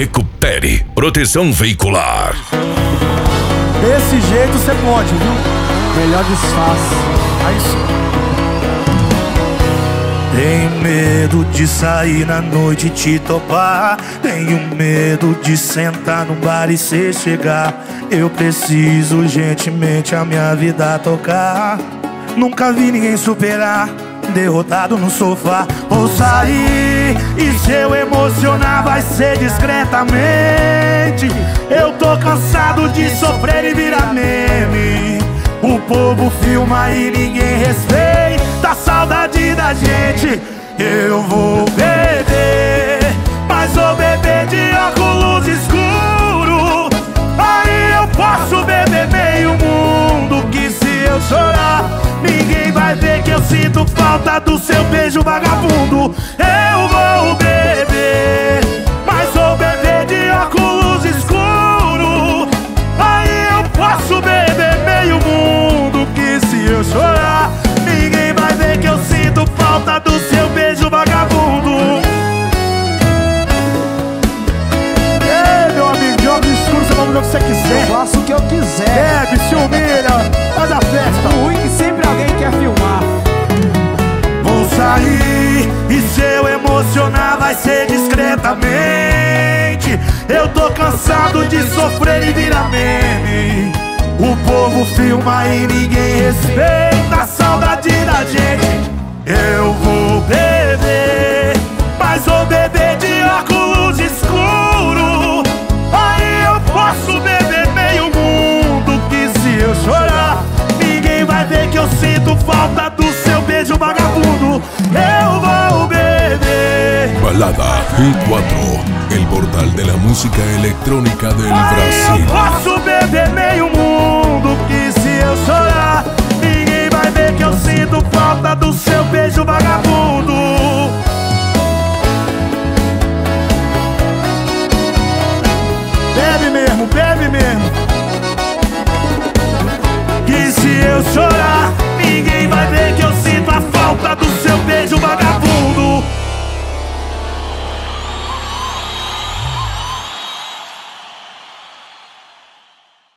Recupere proteção veicular. Desse jeito você pode, viu? Melhor disfarce. Aí sim. Tenho medo de sair na noite e te topar. Tenho medo de sentar no bar e cê chegar. Eu preciso urgentemente a minha vida tocar. Nunca vi ninguém superar, derrotado no sofá. Vou sair e se eu emocionar vai ser discretamente. Eu tô cansado de sofrer e virar meme. O povo filma e ninguém respeita a saudade da gente. Eu vou beber, mas vou beber de óculos escuros. Aí eu posso beber meio mundo, que se eu chorar ninguém vai ver que eu sinto falta do seu beijo vagabundo. Eu vou beber, mas vou beber de óculos escuros. Aí eu posso beber meio mundo, que se eu chorar ninguém vai ver que eu sinto falta do seu beijo vagabundo. Ei, meu amigo, de óculos escuros você vai ver o que você quiser. Eu faço o que eu quiser. Bebe, se humilha, faz a festa. O ruim é que sempre alguém quer filmar. Vou sair e se eu emocionar vai ser discretamente. Eu tô cansado de sofrer e virar meme. O povo filma e ninguém respeita a saudade da gente. Eu vou beber, mas vou beber de óculos escuros. Aí eu posso beber meio mundo, que se eu chorar ninguém vai ver que eu sinto falta do seu beijo vagabundo. Eu vou beber. Balada G4, el portal de la música electrónica del Brasil. Eu posso beber meio mundo, que se eu chorar ninguém vai ver que eu sinto falta do seu beijo vagabundo. Bebe mesmo, bebe mesmo.